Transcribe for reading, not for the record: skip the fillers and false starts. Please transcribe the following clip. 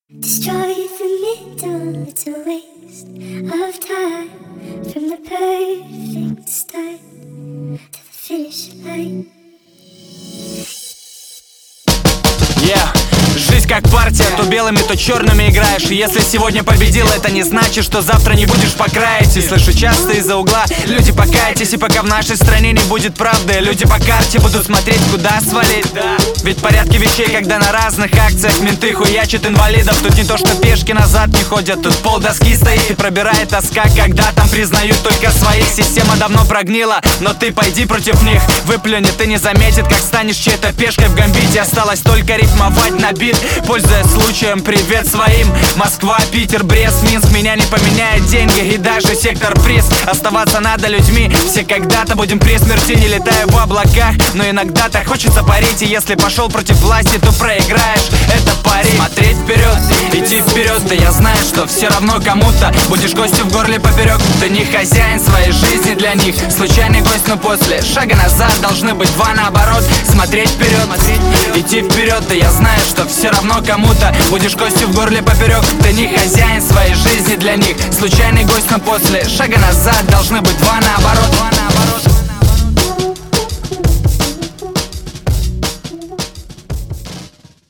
Destroy the middle, it's a waste of time. From the perfect start to the finish line. Yeah. Жизнь как партия, то белыми, то черными играешь. И если сегодня победил, это не значит, что завтра не будешь по краяти. Слышу часто из-за угла: люди, покайтесь. И пока в нашей стране не будет правды, люди по карте будут смотреть, куда свалить. Ведь в порядке вещей, когда на разных акциях менты хуячат инвалидов. Тут не то, что пешки назад не ходят, тут полдоски стоит и пробирает тоска, когда там признают только своих. Система давно прогнила, но ты пойди против них. Выплюнет и не заметит, как станешь чьей-то пешкой в гамбите. Осталось только рифмовать на бит. Пользуясь случаем, привет своим. Москва, Питер, Брест, Минск. Меня не поменяет деньги и даже сектор приз. Оставаться надо людьми. Все когда-то будем при смерти, не летая в облаках. Но иногда так хочется парить. И если пошел против власти, то проиграешь. Это пари. Смотреть вперед, идти вперед. Да я знаю, что все равно кому-то будешь гостю в горле поперек. Ты не хозяин своей жизни для них. Случайный гость, но после шага назад должны быть два наоборот. Смотреть вперед, идти вперед. Да я знаю, что все равно кому-то будешь гостю в горле поперек. Ты не хозяин своей жизни для них. Случайный гость, но после шага назад должны быть два наоборот.